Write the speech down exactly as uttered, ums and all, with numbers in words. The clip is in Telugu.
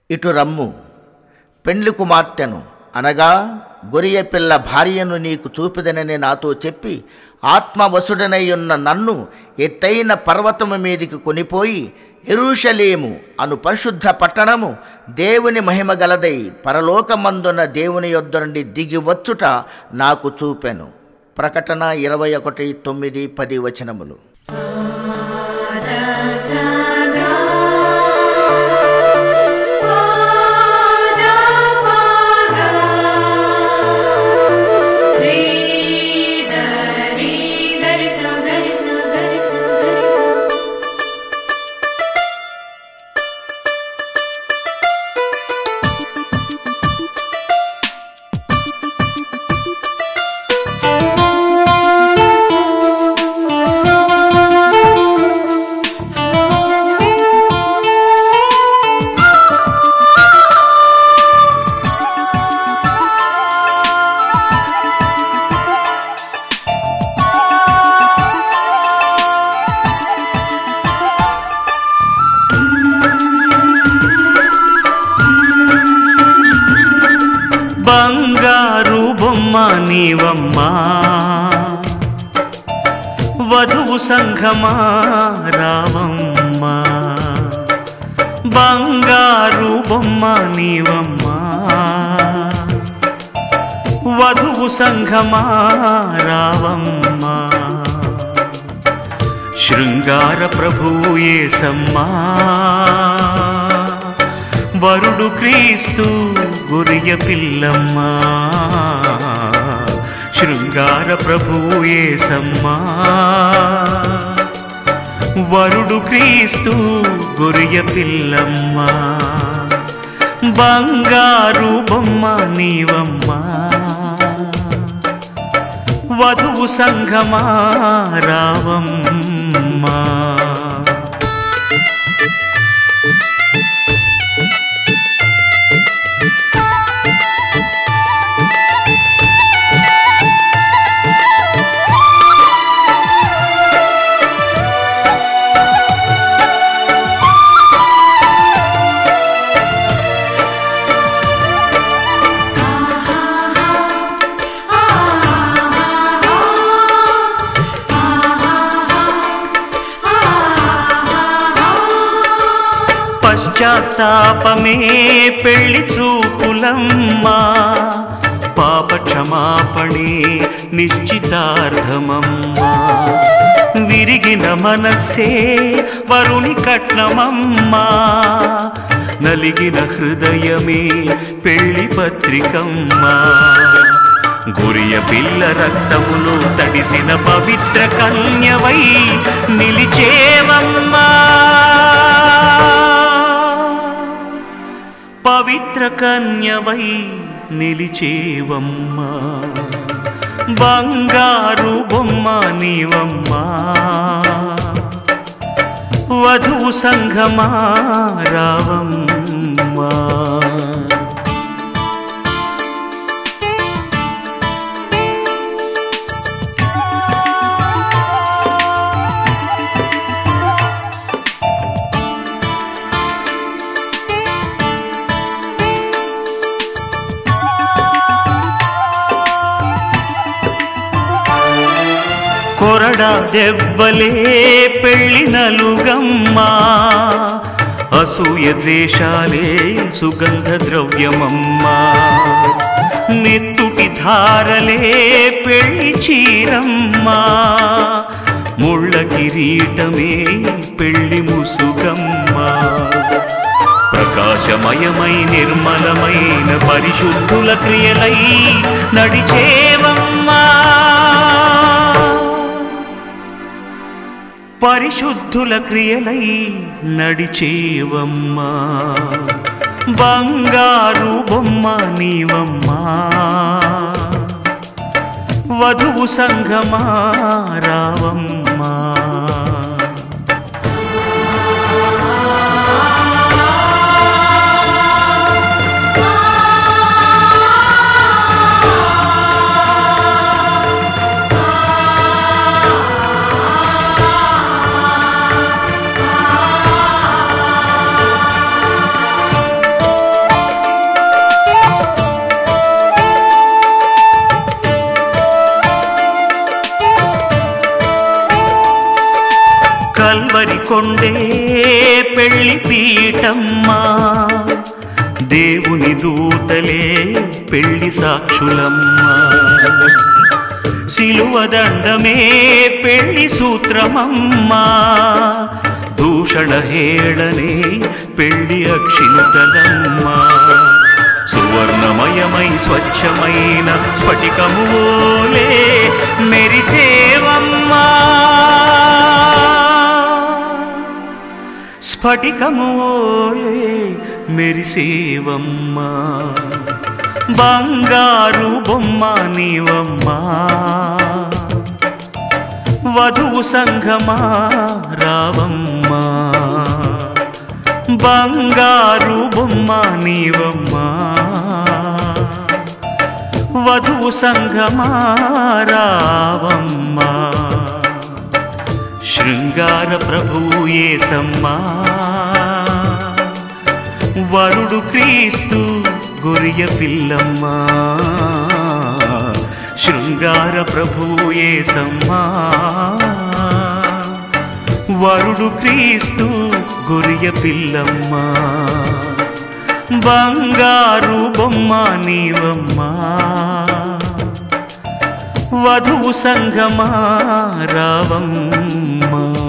ఇటు రమ్ము, పెండ్లి కుమార్తెను అనగా గొరియ పిల్ల భార్యను నీకు చూపిదనని నాతో చెప్పి ఆత్మవశుడనై ఉన్న నన్ను ఎత్తైన పర్వతము మీదికి కొనిపోయి యెరూషలేము అను పరిశుద్ధ పట్టణము దేవుని మహిమ గలదై పరలోకమందున దేవుని యొద్ద నుండి దిగి వచ్చుట నాకు చూపెను. ప్రకటన ఇరవై ఒకటి తొమ్మిది పది వచనములు. బంగారు బొమ్మ నీవమ్మా, వధువు సంఘమా రావమ్మా. బంగారు బొమ్మ నీవమ్మా, వధువు సంఘమా రావమ్మా. శృంగార ప్రభువు యేసమ్మా, వరుడు క్రీస్తు గొరియ పిల్లమ్మా. శృంగార ప్రభువు యేసమ్మా, వరుడు క్రీస్తు గొరియ పిల్లమ్మా. బంగారు బొమ్మ నీవమ్మా, వధువు సంఘమా రావమ్మా. పశ్చాత్తాపమే పెళ్లి చూపులమ్మా, పాప క్షమాపణే నిశ్చితార్థమమ్మా. విరిగిన మనస్సే వరుని కట్నమమ్మా, నలిగిన హృదయమే పెళ్లి పత్రికమ్మా. గొరియ పిల్ల రక్తములో తడిసిన పవిత్ర కన్యవై నిలిచేవమ్మా. పవిత్ర కన్యవై నిలిచేవమ్మా. బంగారు బొమ్మ నీవమ్మా, వధువు సంఘమా రావమ్మా. కొరడా దెబ్బలే పెళ్లి నలుగమ్మా, అసూయ ద్వేషాలే సుగంధ ద్రవ్యమమ్మా. నెత్తుటి ధారలే పెళ్లి చీరమ్మా, ముళ్ళ కిరీటమే పెళ్లి ముసుగమ్మా. ప్రకాశమయమై నిర్మలమైన పరిశుద్ధుల క్రియలై నడిచేవమ్మా. పరిశుద్ధుల క్రియలై నడిచేవమ్మా. బంగారు బొమ్మ నీవమ్మా, వధువు సంఘమా రావమ్మా. కొండే పెళ్లి పీటమ్మా, దేవుని దూతలే పెళ్లి సాక్షులమ్మా, శిలువదండమే పెళ్లి సూత్రమమ్మా, దూషణ హేళనే పెళ్లి అక్షింతలమ్మా, సువర్ణమయమై స్వచ్ఛమైన స్ఫటికము ఓలే మెరిసేవమ్మా, స్ఫటికము ఓలే మెరిసేవమ్మా, బంగారు బొమ్మ నీవమ్మా, వధువు సంఘమా రావమ్మా, బంగారు బొమ్మ నీవమ్మా, వధువు సంఘమా రావమ్మా, శృంగార ప్రభువు యేసమ్మా, వరుడు క్రీస్తు గొరియ పిల్లమ్మా, శృంగార ప్రభువు యేసమ్మా, వరుడు క్రీస్తు గొరియ పిల్లమ్మా, బంగారు బొమ్మ నీవమ్మా, వధువు సంఘమా రావమ్మా.